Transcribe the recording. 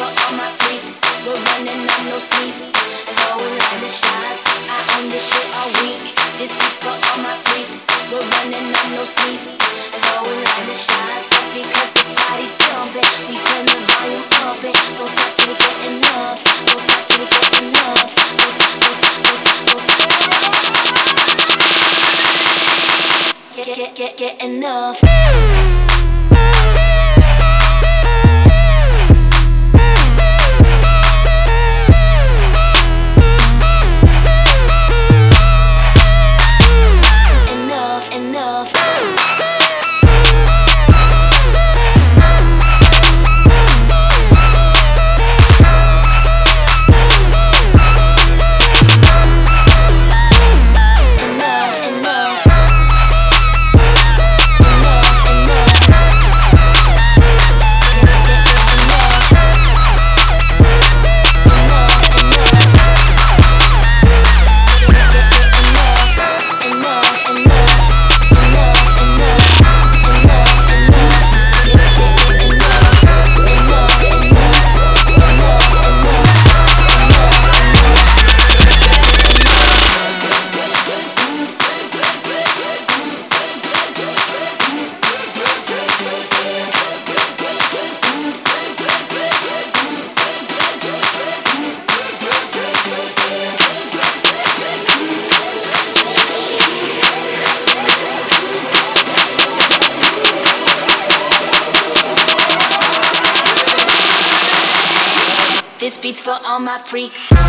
for all my freaks. We're running up no sleep. Throwing like the shots. I own this shit all week. This beat's for all my freaks. We're running up no sleep. Throwing like the shots. Because this body's jumping. We turn the volume up and don't stop till we get enough. Don't stop till we get enough. Get enough. This beat's for all my freaks.